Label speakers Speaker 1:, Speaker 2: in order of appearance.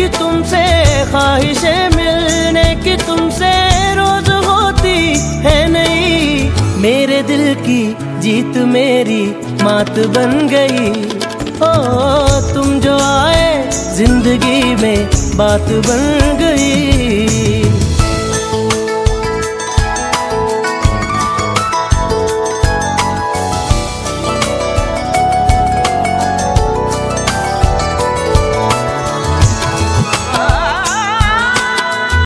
Speaker 1: मेरी तुमसे ख्वाहिशें मिलने की तुमसे रोज होती है नहीं। मेरे दिल की जीत मेरी मात बन गई। ओ तुम जो आए जिंदगी में बात बन गई।